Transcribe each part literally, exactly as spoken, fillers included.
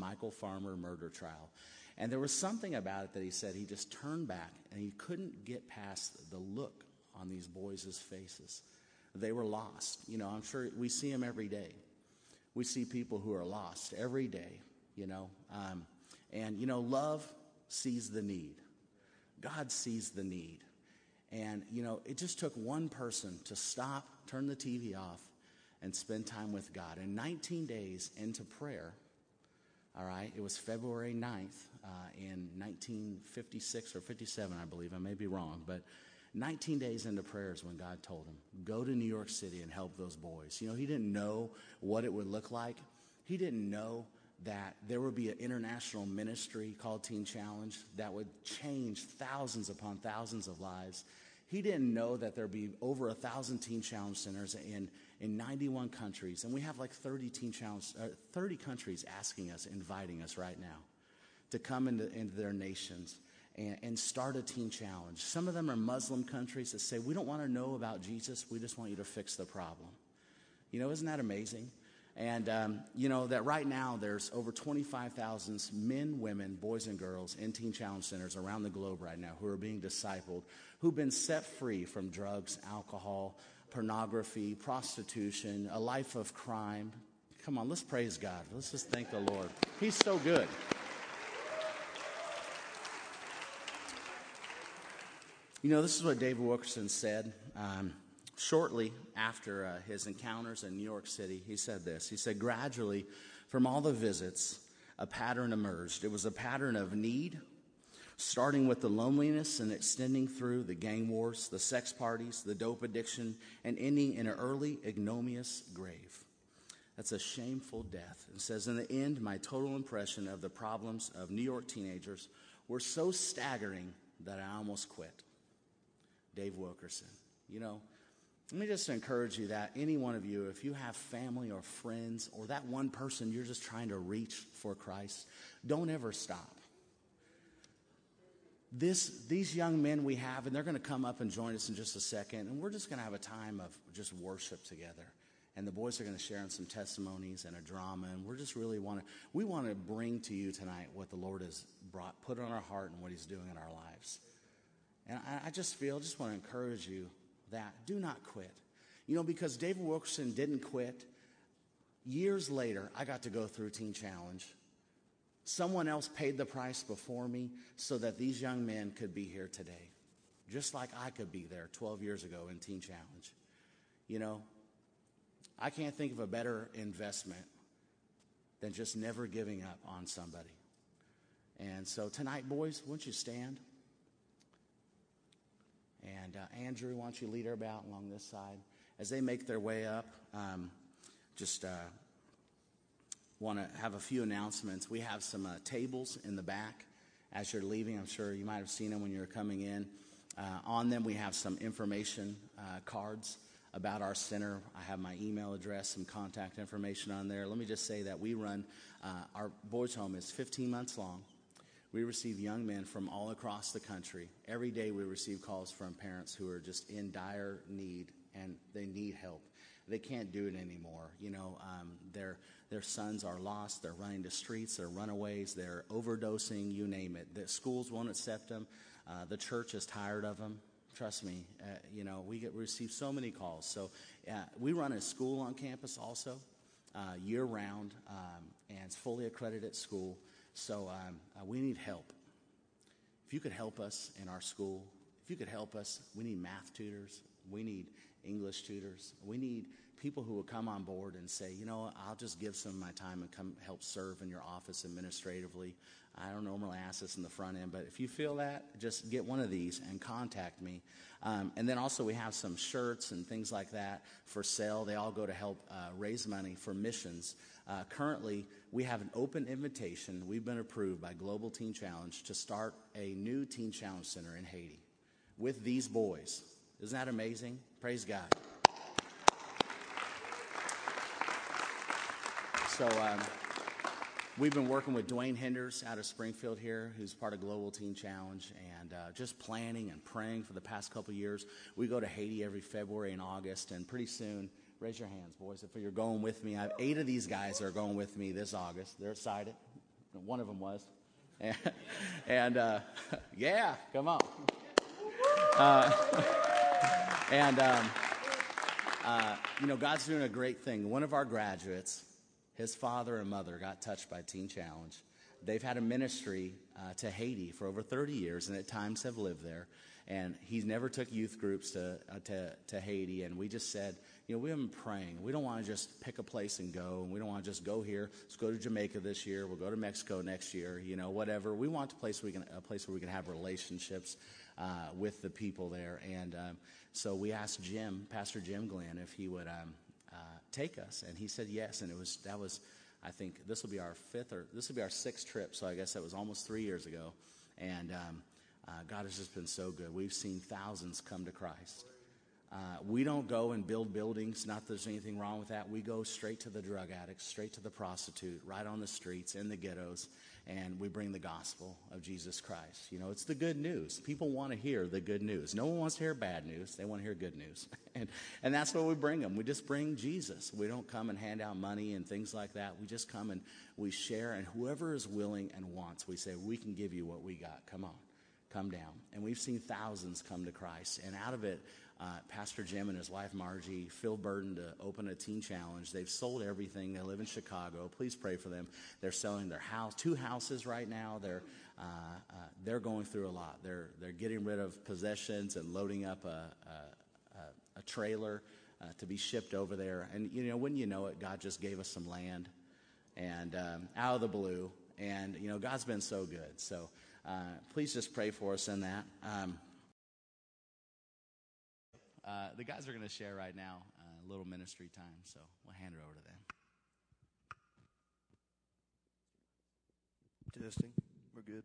Michael Farmer murder trial. And there was something about it that he said he just turned back and he couldn't get past the look on these boys' faces. They were lost. You know, I'm sure we see them every day. We see people who are lost every day, you know. Um, and, you know, love sees the need. God sees the need. And, you know, it just took one person to stop, turn the T V off, and spend time with God. And nineteen days into prayer, all right, it was February ninth uh, in nineteen fifty-six or fifty-seven, I believe. I may be wrong, but nineteen days into prayer is when God told him, go to New York City and help those boys. You know, he didn't know what it would look like. He didn't know that there would be an international ministry called Teen Challenge that would change thousands upon thousands of lives. He didn't know that there'd be over a thousand Teen Challenge centers in, in ninety-one countries. And we have like thirty Teen Challenge, uh, thirty countries asking us, inviting us right now to come into, into their nations and, and start a Teen Challenge. Some of them are Muslim countries that say, we don't want to know about Jesus. We just want you to fix the problem. You know, isn't that amazing? And, um, you know, that right now there's over twenty-five thousand men, women, boys, and girls in Teen Challenge centers around the globe right now who are being discipled, who've been set free from drugs, alcohol, pornography, prostitution, a life of crime. Come on, let's praise God. Let's just thank the Lord. He's so good. You know, this is what David Wilkerson said. Um, Shortly after uh, his encounters in New York City, he said this. He said, gradually, from all the visits, a pattern emerged. It was a pattern of need, starting with the loneliness and extending through the gang wars, the sex parties, the dope addiction, and ending in an early, ignominious grave. That's a shameful death. It says, in the end, my total impression of the problems of New York teenagers were so staggering that I almost quit. Dave Wilkerson. You know, let me just encourage you that any one of you, if you have family or friends or that one person you're just trying to reach for Christ, don't ever stop. This, these young men we have, and they're going to come up and join us in just a second, and we're just going to have a time of just worship together. And the boys are going to share in some testimonies and a drama, and we're just really want to, we want to bring to you tonight what the Lord has brought, put on our heart and what he's doing in our lives. And I, I just feel, just want to encourage you that do not quit. You know, because David Wilkerson didn't quit. Years later, I got to go through Teen Challenge. Someone else paid the price before me so that these young men could be here today. Just like I could be there twelve years ago in Teen Challenge. You know, I can't think of a better investment than just never giving up on somebody. And so tonight, boys, why don't you stand? And uh, Andrew, why don't you lead her about along this side? As they make their way up, um, just uh, want to have a few announcements. We have some uh, tables in the back as you're leaving. I'm sure you might have seen them when you were coming in. Uh, on them, we have some information uh, cards about our center. I have my email address, some contact information on there. Let me just say that we run, uh, our boys' home is fifteen months long. We receive young men from all across the country. Every day we receive calls from parents who are just in dire need, and they need help. They can't do it anymore. You know, um, their their sons are lost. They're running the streets. They're runaways. They're overdosing. You name it. The schools won't accept them. Uh, the church is tired of them. Trust me. Uh, you know, we get we receive so many calls. So uh, we run a school on campus also, uh, year round, um, and it's fully accredited school. So um, uh, we need help. If you could help us in our school, if you could help us, we need math tutors. We need English tutors. We need people who will come on board and say, you know, I'll just give some of my time and come help serve in your office administratively. I don't normally ask this in the front end, but if you feel that, just get one of these and contact me. Um, and then also we have some shirts and things like that for sale. They all go to help uh, raise money for missions. Uh, currently, we have an open invitation. We've been approved by Global Teen Challenge to start a new Teen Challenge Center in Haiti with these boys. Isn't that amazing? Praise God. So um, we've been working with Dwayne Henders out of Springfield here, who's part of Global Teen Challenge, and uh, just planning and praying for the past couple of years. We go to Haiti every February and August, and pretty soon, raise your hands, boys, if you're going with me. I have eight of these guys that are going with me this August. They're excited. One of them was. And, and uh, yeah, come on. Uh, and, um, uh, you know, God's doing a great thing. One of our graduates, his father and mother got touched by Teen Challenge. They've had a ministry uh, to Haiti for over thirty years, and at times have lived there. And he's never took youth groups to, uh, to to Haiti. And we just said, you know, we've been praying. We don't want to just pick a place and go. And we don't want to just go here. Let's go to Jamaica this year. We'll go to Mexico next year. You know, whatever. We want a place we can a place where we can have relationships uh, with the people there. And um, so we asked Jim, Pastor Jim Glenn, if he would um, uh, take us, and he said yes. And it was that was, I think, this will be our fifth or this will be our sixth trip. So I guess that was almost three years ago. And um, Uh, God has just been so good. We've seen thousands come to Christ. Uh, we don't go and build buildings. Not that there's anything wrong with that. We go straight to the drug addicts, straight to the prostitute, right on the streets, in the ghettos, and we bring the gospel of Jesus Christ. You know, it's the good news. People want to hear the good news. No one wants to hear bad news. They want to hear good news. and, and that's what we bring them. We just bring Jesus. We don't come and hand out money and things like that. We just come and we share, and whoever is willing and wants, we say, we can give you what we got. Come on. Come down. And we've seen thousands come to Christ. And out of it, uh, Pastor Jim and his wife Margie feel burdened to open a teen challenge. They've sold everything. They live in Chicago. Please pray for them. They're selling their house, two houses right now. They're uh, uh, they're going through a lot. They're they're getting rid of possessions and loading up a a, a trailer uh, to be shipped over there. And you know, when you know it, God just gave us some land, and um, out of the blue. And you know, God's been so good. So. Uh, please just pray for us in that. Um, uh, the guys are going to share right now uh, a little ministry time, so we'll hand it over to them. Testing. We're good.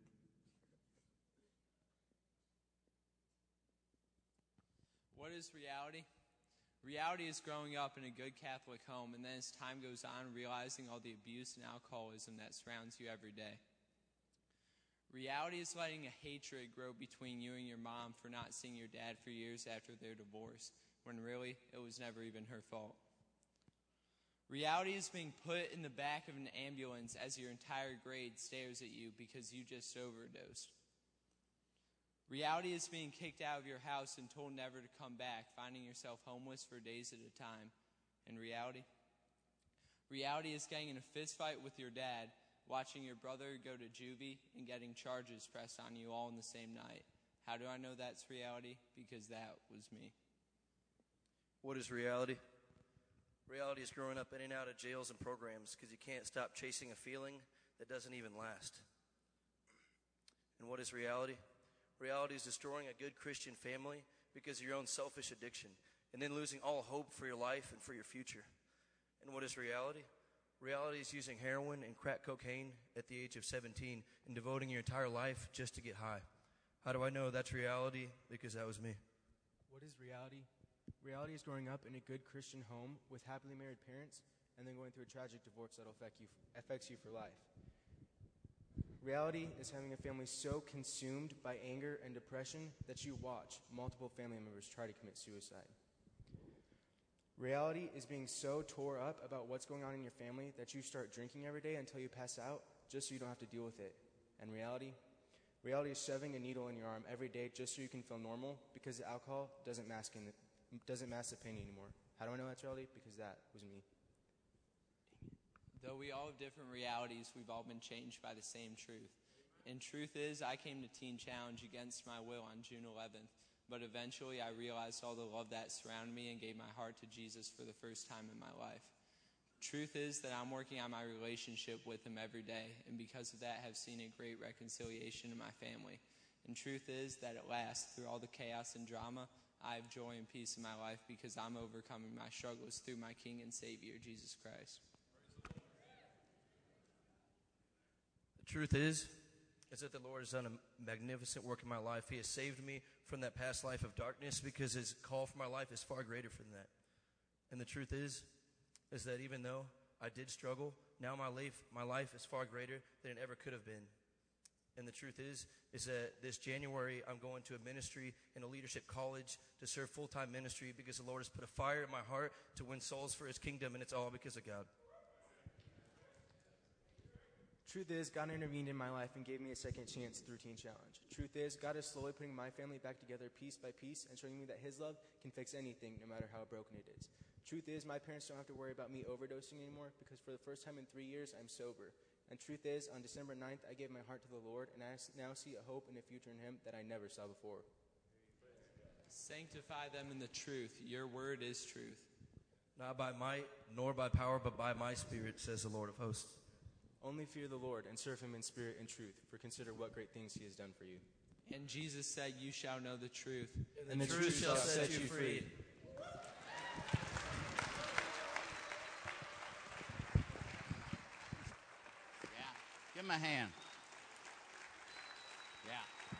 What is reality? Reality is growing up in a good Catholic home, and then as time goes on, realizing all the abuse and alcoholism that surrounds you every day. Reality is letting a hatred grow between you and your mom for not seeing your dad for years after their divorce, when really it was never even her fault. Reality is being put in the back of an ambulance as your entire grade stares at you because you just overdosed. Reality is being kicked out of your house and told never to come back, finding yourself homeless for days at a time. And reality? Reality is getting in a fist fight with your dad, watching your brother go to juvie and getting charges pressed on you all in the same night. How do I know that's reality? Because that was me. What is reality? Reality is growing up in and out of jails and programs because you can't stop chasing a feeling that doesn't even last. And what is reality? Reality is destroying a good Christian family because of your own selfish addiction, and then losing all hope for your life and for your future. And what is reality? Reality is using heroin and crack cocaine at the age of seventeen and devoting your entire life just to get high. How do I know that's reality? Because that was me. What is reality? Reality is growing up in a good Christian home with happily married parents and then going through a tragic divorce that will affect you, affects you for life. Reality is having a family so consumed by anger and depression that you watch multiple family members try to commit suicide. Reality is being so tore up about what's going on in your family that you start drinking every day until you pass out just so you don't have to deal with it. And reality? Reality is shoving a needle in your arm every day just so you can feel normal because the alcohol doesn't mask, in the, doesn't mask the pain anymore. How do I know that's reality? Because that was me. Though we all have different realities, we've all been changed by the same truth. And truth is, I came to Teen Challenge against my will on June eleventh. But eventually I realized all the love that surrounded me and gave my heart to Jesus for the first time in my life. Truth is that I'm working on my relationship with him every day, and because of that have seen a great reconciliation in my family. And truth is that at last, through all the chaos and drama, I have joy and peace in my life because I'm overcoming my struggles through my King and Savior, Jesus Christ. The truth is, is that the Lord has done a magnificent work in my life. He has saved me from that past life of darkness because his call for my life is far greater than that. And the truth is, is that even though I did struggle, now my life, my life is far greater than it ever could have been. And the truth is, is that this January I'm going to a ministry in a leadership college to serve full-time ministry because the Lord has put a fire in my heart to win souls for his kingdom, and it's all because of God. Truth is, God intervened in my life and gave me a second chance through Teen Challenge. Truth is, God is slowly putting my family back together piece by piece and showing me that his love can fix anything, no matter how broken it is. Truth is, my parents don't have to worry about me overdosing anymore because for the first time in three years, I'm sober. And truth is, on December ninth, I gave my heart to the Lord, and I now see a hope and a future in him that I never saw before. Sanctify them in the truth. Your word is truth. Not by might, nor by power, but by my Spirit, says the Lord of hosts. Only fear the Lord and serve him in spirit and truth, for consider what great things he has done for you. And Jesus said, you shall know the truth. And the, and the truth, truth shall set you free. Yeah, give him a hand. Yeah.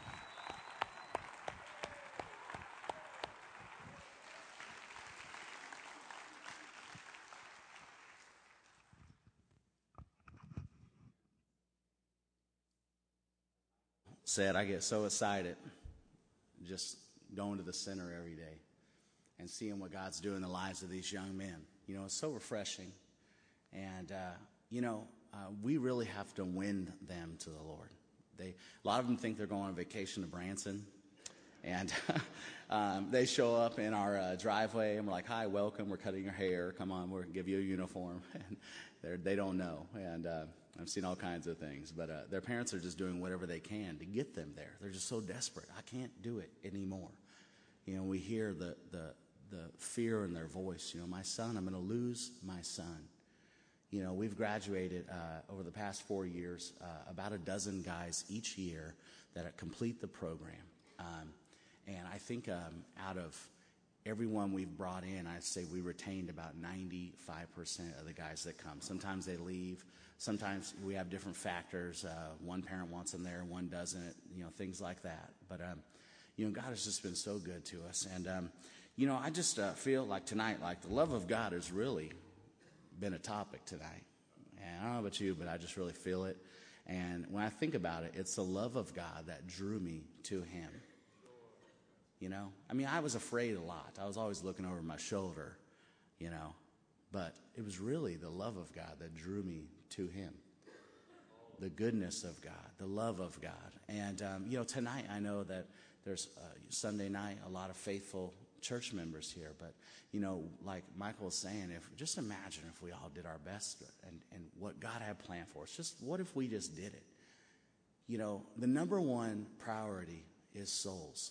Said, I get so excited just going to the center every day and seeing what God's doing in the lives of these young men. You know, it's so refreshing. And, uh, you know, uh, we really have to win them to the Lord. They, a lot of them think they're going on vacation to Branson. And um, they show up in our uh, driveway, and we're like, hi, welcome. We're cutting your hair. Come on, we'll give you a uniform. And they're, they don't know. And uh, I've seen all kinds of things. But uh, their parents are just doing whatever they can to get them there. They're just so desperate. I can't do it anymore. You know, we hear the, the, the fear in their voice. You know, my son, I'm going to lose my son. You know, we've graduated uh, over the past four years, uh, about a dozen guys each year that complete the program. Um, and I think um, out of everyone we've brought in, I'd say we retained about ninety-five percent of the guys that come. Sometimes they leave. Sometimes we have different factors. Uh, one parent wants them there, one doesn't, you know, things like that. But, um, you know, God has just been so good to us. And, um, you know, I just uh, feel like tonight, like the love of God has really been a topic tonight. And I don't know about you, but I just really feel it. And when I think about it, it's the love of God that drew me to him. You know, I mean, I was afraid a lot. I was always looking over my shoulder, you know, but it was really the love of God that drew me to him. The goodness of God, the love of God. And, um, you know, tonight I know that there's uh, Sunday night, a lot of faithful church members here. But, you know, like Michael was saying, if just imagine if we all did our best and, and what God had planned for us. Just what if we just did it? You know, the number one priority is souls.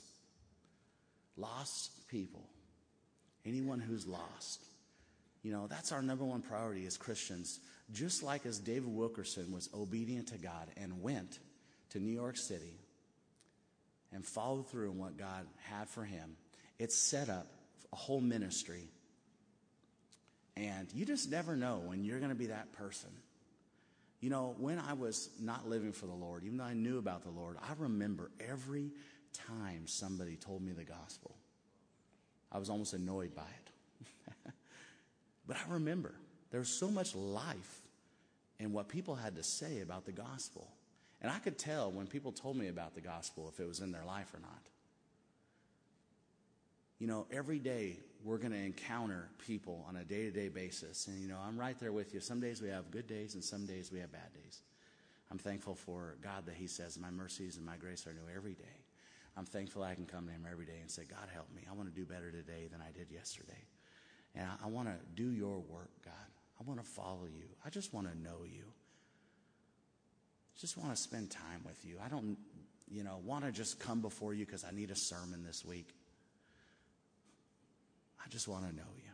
Lost people. Anyone who's lost. You know, that's our number one priority as Christians. Just like as David Wilkerson was obedient to God and went to New York City and followed through on what God had for him, it set up a whole ministry. And you just never know when you're going to be that person. You know, when I was not living for the Lord, even though I knew about the Lord, I remember every time somebody told me the gospel. I was almost annoyed by it. But I remember there was so much life in what people had to say about the gospel. And I could tell when people told me about the gospel if it was in their life or not. You know, every day we're going to encounter people on a day-to-day basis. And, you know, I'm right there with you. Some days we have good days and some days we have bad days. I'm thankful for God that he says my mercies and my grace are new every day. I'm thankful I can come to him every day and say, God, help me. I want to do better today than I did yesterday. And I, I want to do your work, God. I want to follow you. I just want to know you. Just want to spend time with you. I don't, you know, want to just come before you because I need a sermon this week. I just want to know you.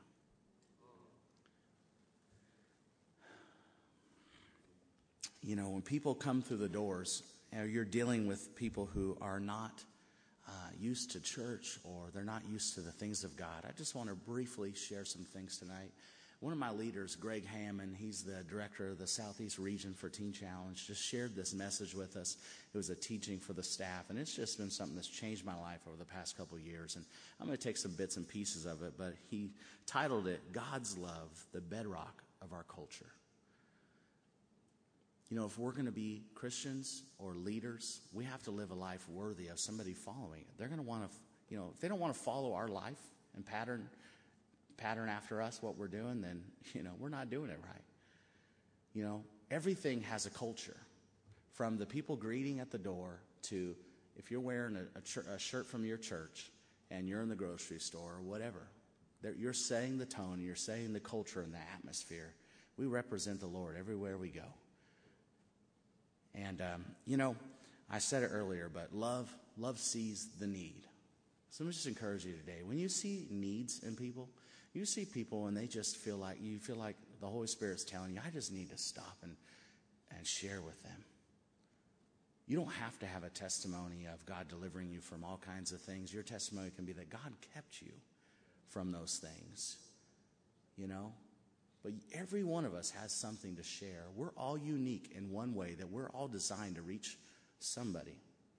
You know, when people come through the doors, you know, you're dealing with people who are not uh, used to church or they're not used to the things of God. I just want to briefly share some things tonight. One of my leaders, Greg Hammond, he's the director of the Southeast region for Teen Challenge, just shared this message with us. It was a teaching for the staff, and it's just been something that's changed my life over the past couple of years. And I'm going to take some bits and pieces of it, but he titled it, God's Love, the Bedrock of Our Culture. You know, if we're going to be Christians or leaders, we have to live a life worthy of somebody following it. They're going to want to, you know, if they don't want to follow our life and pattern pattern after us what we're doing, then, you know, we're not doing it right. You know, everything has a culture. from the people greeting at the door to if you're wearing a, a, ch- a shirt from your church and you're in the grocery store or whatever, you're setting the tone, you're setting the culture and the atmosphere. We represent the Lord everywhere we go. And, um, you know, I said it earlier, but love, love sees the need. So let me just encourage you today. When you see needs in people, you see people and they just feel like, you feel like the Holy Spirit's telling you, I just need to stop and, and share with them. You don't have to have a testimony of God delivering you from all kinds of things. Your testimony can be that God kept you from those things, you know. But every one of us has something to share. We're all unique in one way, that we're all designed to reach somebody.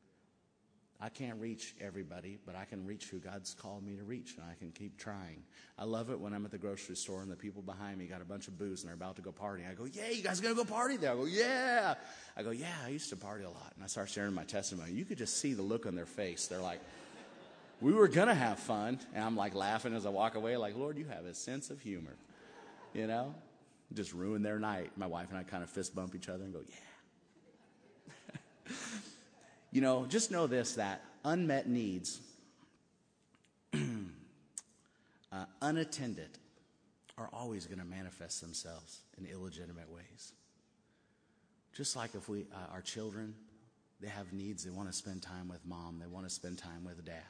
I can't reach everybody, but I can reach who God's called me to reach, and I can keep trying. I love it when I'm at the grocery store and the people behind me got a bunch of booze and they're about to go party. I go, yeah, you guys going to go party there? I go, yeah. I go, yeah, I used to party a lot. And I start sharing my testimony. You could just see the look on their face. They're like, we were going to have fun. And I'm like laughing as I walk away like, Lord, you have a sense of humor. You know, just ruin their night. My wife and I kind of fist bump each other and go, yeah. You know, just know this, that unmet needs, uh, unattended, are always going to manifest themselves in illegitimate ways. Just like if we, uh, our children, they have needs, they want to spend time with mom, they want to spend time with dad.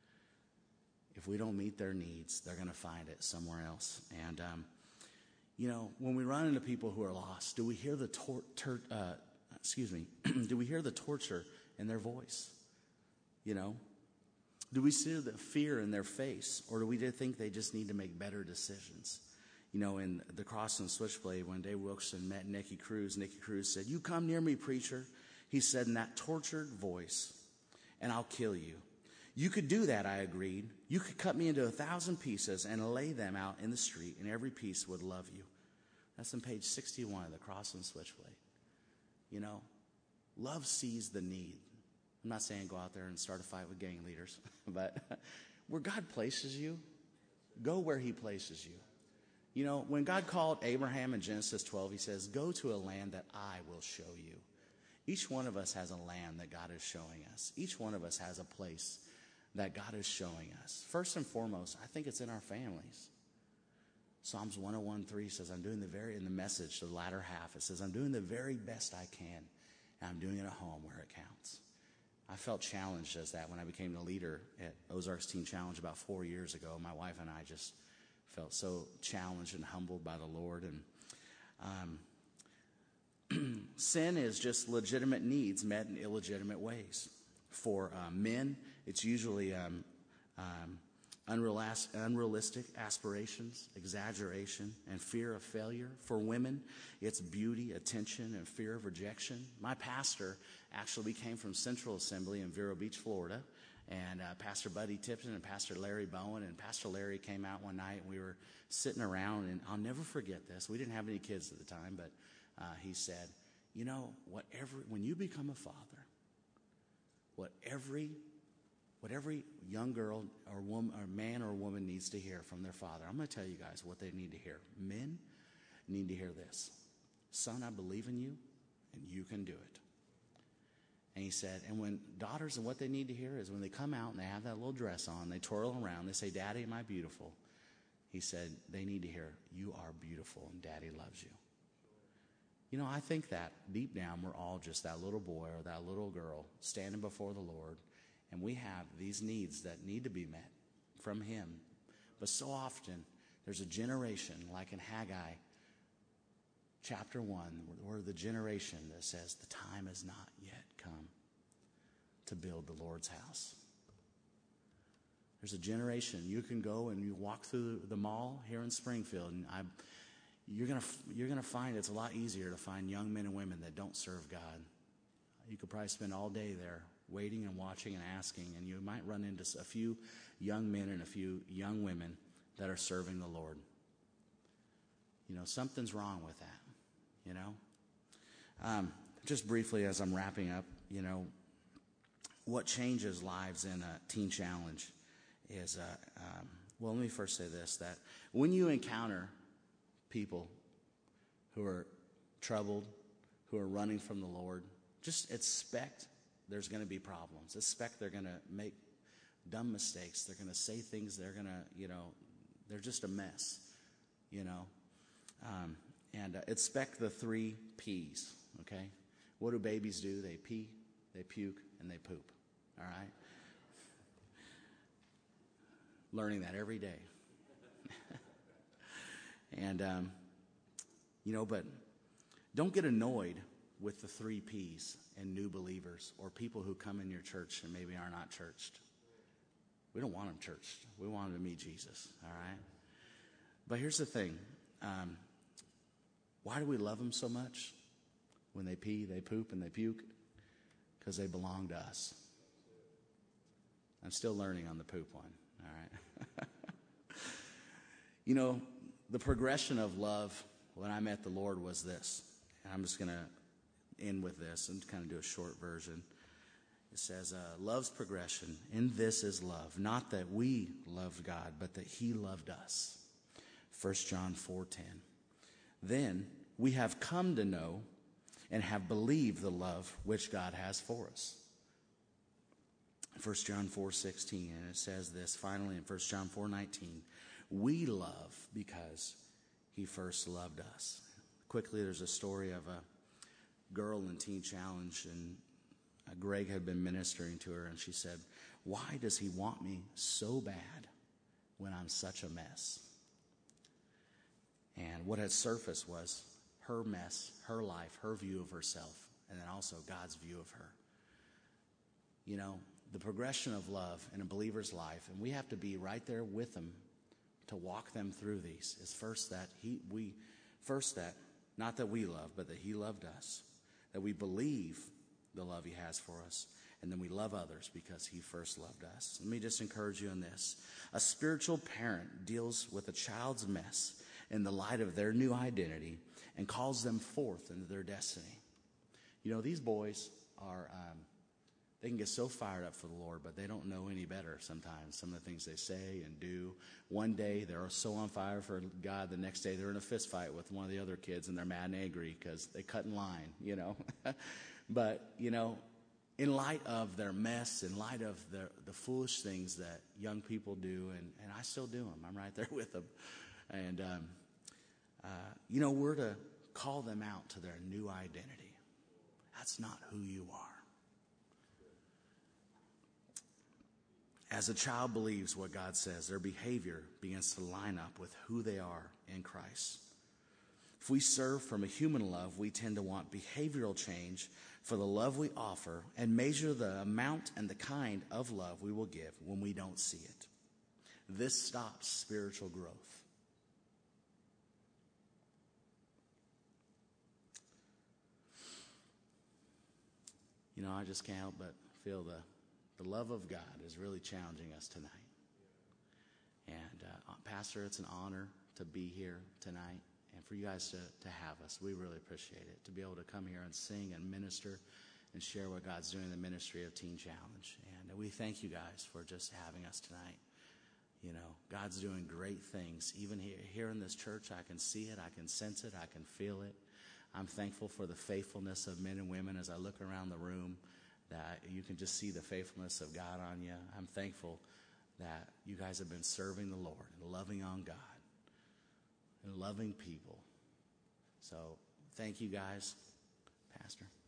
If we don't meet their needs, they're going to find it somewhere else. And, um, you know, when we run into people who are lost, do we hear the tor- tur- uh, excuse me, do we hear the torture in their voice? You know, do we see the fear in their face, or do we think they just need to make better decisions? You know, in the Cross and Switchblade, when Dave Wilkerson met Nicky Cruz, Nicky Cruz said, "You come near me, preacher," he said in that tortured voice, "and I'll kill you." You could do that, I agreed. You could cut me into a thousand pieces and lay them out in the street, and every piece would love you. That's on page sixty-one of the Cross and Switchblade. You know, love sees the need. I'm not saying go out there and start a fight with gang leaders, but where God places you, go where he places you. You know, when God called Abraham in Genesis twelve, he says, go to a land that I will show you. Each one of us has a land that God is showing us. Each one of us has a place that God is showing us. First and foremost, I think it's in our families. Psalms one oh one three says, I'm doing the very, in the message, the latter half, it says, I'm doing the very best I can, and I'm doing it at home where it counts. I felt challenged as that when I became the leader at Ozarks Teen Challenge about four years ago. My wife and I just felt so challenged and humbled by the Lord. And um, sin is just legitimate needs met in illegitimate ways. For uh, men, it's usually um, um, unrealistic aspirations, exaggeration, and fear of failure. For women, it's beauty, attention, and fear of rejection. My pastor actually came from Central Assembly in Vero Beach, Florida, and uh, Pastor Buddy Tipton and Pastor Larry Bowen, and Pastor Larry came out one night, and we were sitting around, and I'll never forget this. We didn't have any kids at the time, but uh, he said, you know, whatever, when you become a father, what every What every young girl or woman or man or woman needs to hear from their father. I'm going to tell you guys what they need to hear. Men need to hear this. Son, I believe in you, and you can do it. And he said, and when daughters, and what they need to hear is when they come out and they have that little dress on, they twirl around, they say, Daddy, am I beautiful? He said, they need to hear, you are beautiful, and Daddy loves you. You know, I think that deep down we're all just that little boy or that little girl standing before the Lord, and we have these needs that need to be met from him. But so often, there's a generation, like in Haggai chapter one, we're the generation that says the time has not yet come to build the Lord's house. There's a generation, you can go and you walk through the mall here in Springfield, and I, you're gonna you're gonna find it's a lot easier to find young men and women that don't serve God. You could probably spend all day there waiting and watching and asking, and you might run into a few young men and a few young women that are serving the Lord. You know, something's wrong with that, you know. Um, just briefly as I'm wrapping up, you know, what changes lives in a teen challenge is, uh, um, well, let me first say this, that when you encounter people who are troubled, who are running from the Lord, just expect there's going to be problems. Expect they're going to make dumb mistakes. They're going to say things. They're going to, you know, they're just a mess, you know. Um, and uh, expect the three P's, okay? What do babies do? They pee, they puke, and they poop, all right? Learning that every day. and, um, you know, but don't get annoyed with the three P's and new believers or people who come in your church and maybe are not churched. We don't want them churched. We want them to meet Jesus, all right? But here's the thing. Um, why do we love them so much? When they pee, they poop, and they puke? Because they belong to us. I'm still learning on the poop one, all right? You know, the progression of love when I met the Lord was this. And I'm just going to end with this and kind of do a short version. It says, uh, love's progression. In this is love. Not that we loved God, but that he loved us. First John four ten. Then we have come to know and have believed the love which God has for us. First John four sixteen, and it says this finally in First John four nineteen. We love because he first loved us. Quickly, there's a story of a girl in Teen Challenge, and uh, Greg had been ministering to her, and she said, why does he want me so bad when I'm such a mess? And what had surfaced was her mess, her life, her view of herself, and then also God's view of her. You know, the progression of love in a believer's life, and we have to be right there with them to walk them through these, is first that he, we, first that, not that we love, but that he loved us, that we believe the love he has for us, and then we love others because he first loved us. Let me just encourage you in this. A spiritual parent deals with a child's mess in the light of their new identity and calls them forth into their destiny. You know, these boys are, um, they can get so fired up for the Lord, but they don't know any better sometimes, some of the things they say and do. One day they're so on fire for God, the next day they're in a fist fight with one of the other kids and they're mad and angry because they cut in line, you know. But, you know, in light of their mess, in light of the, the foolish things that young people do, and, and I still do them, I'm right there with them. And, um, uh, you know, we're to call them out to their new identity. That's not who you are. As a child believes what God says, their behavior begins to line up with who they are in Christ. If we serve from a human love, we tend to want behavioral change for the love we offer and measure the amount and the kind of love we will give when we don't see it. This stops spiritual growth. You know, I just can't help but feel the The love of God is really challenging us tonight. And uh, Pastor, it's an honor to be here tonight and for you guys to, to have us. We really appreciate it, to be able to come here and sing and minister and share what God's doing in the ministry of Teen Challenge. And we thank you guys for just having us tonight. You know, God's doing great things. Even here, here in this church, I can see it, I can sense it, I can feel it. I'm thankful for the faithfulness of men and women as I look around the room, that you can just see the faithfulness of God on you. I'm thankful that you guys have been serving the Lord and loving on God and loving people. So thank you guys, Pastor.